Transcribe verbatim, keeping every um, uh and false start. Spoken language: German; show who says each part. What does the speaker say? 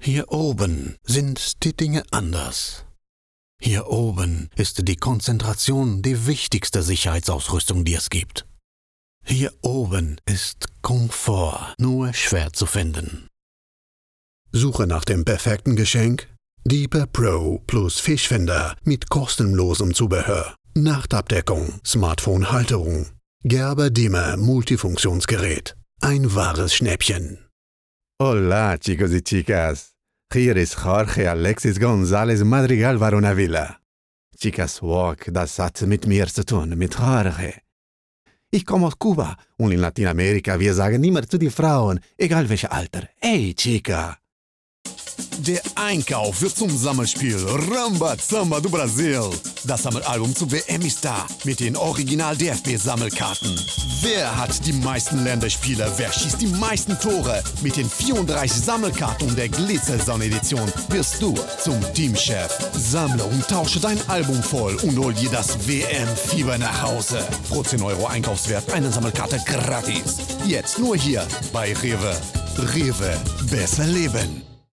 Speaker 1: Hier oben sind die Dinge anders. Hier oben ist die Konzentration die wichtigste Sicherheitsausrüstung, die es gibt. Hier oben ist Komfort nur schwer zu finden. Suche nach dem perfekten Geschenk? Deeper Pro plus Fischfinder mit kostenlosem Zubehör, Nachtabdeckung, Smartphone-Halterung, Gerber Dimmer Multifunktionsgerät. Ein wahres Schnäppchen.
Speaker 2: Hola, chicos y chicas. Hier ist Jorge Alexis González Madrigal Varonavilla. Chicas Walk, das hat mit mir zu tun, mit Jorge. Ich komme aus Kuba und in Lateinamerika, wir sagen immer zu den Frauen, egal welches Alter, hey Chica.
Speaker 3: Der Einkauf wird zum Sammelspiel Ramba Zamba do Brasil. Das Sammelalbum zur W M ist da mit den Original-D F B-Sammelkarten. Wer hat die meisten Länderspiele? Wer schießt die meisten Tore? Mit den vierunddreißig Sammelkarten der Glitzer-Sonne-Edition wirst du zum Teamchef. Sammle und tausche dein Album voll und hol dir das W M-Fieber nach Hause. Pro zehn Euro Einkaufswert eine Sammelkarte gratis. Jetzt nur hier bei Rewe. Rewe, besser leben.